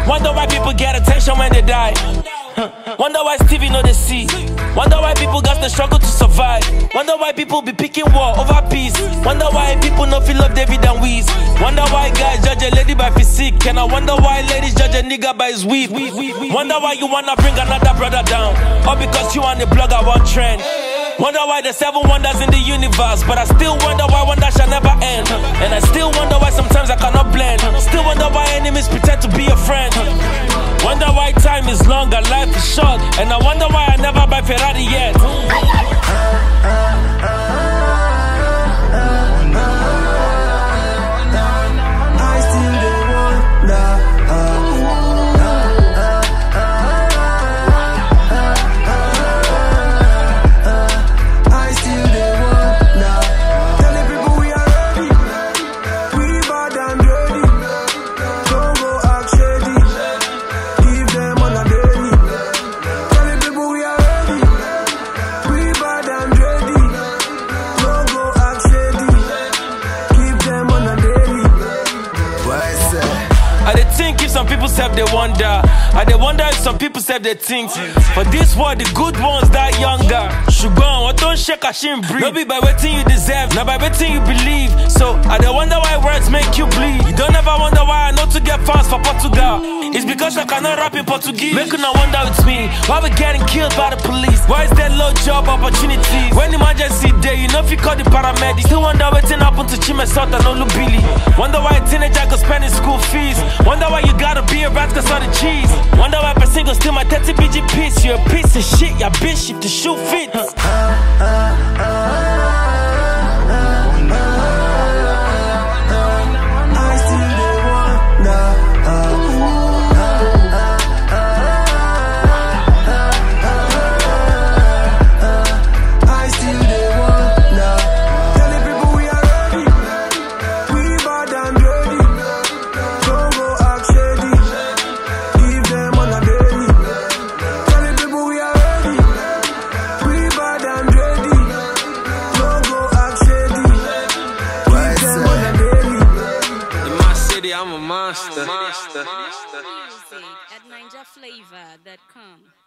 Wonder why people get attention when they die. Wonder why Stevie know they see. Wonder why people got the struggle to survive. Wonder why people be picking war over peace. Wonder why people no feel love David and Weez. Wonder why guys judge a lady by physique. And I wonder why ladies judge a nigga by his weave. Wonder why you wanna bring another brother down, or because you on the blogger one trend. Wonder why there's 7 wonders in the universe, but I still wonder why wonder shall never end. And I still wonder why sometimes I cannot blend. Still wonder why enemies pretend to be a friend. Wonder why time is long and life is short. And I wonder why I never buy Ferrari yet. Some people say they wonder. I they wonder if some people say they think. For this world, the good ones die younger. Shugon, what don't shake a shin breathe. No be by waiting you deserve, not by waiting you believe. So I they wonder why words make you bleed. You don't ever wonder why I know to get fans for Portugal. It's because I cannot rap in Portuguese. Make you not wonder with me why we getting killed by the police. Why is there low job opportunities? When emergency day, you know if you call the paramedics. Still wonder waiting happen to Chimesout and Olubili. Wonder why a teenager go spending school fees. Wonder why you gotta be a rat cause of the cheese. Wonder why person go steal my 30 BG piece. You a piece of shit, ya bitch if the shoe fits. I'm a monster. Music at NinjaFlavor.com.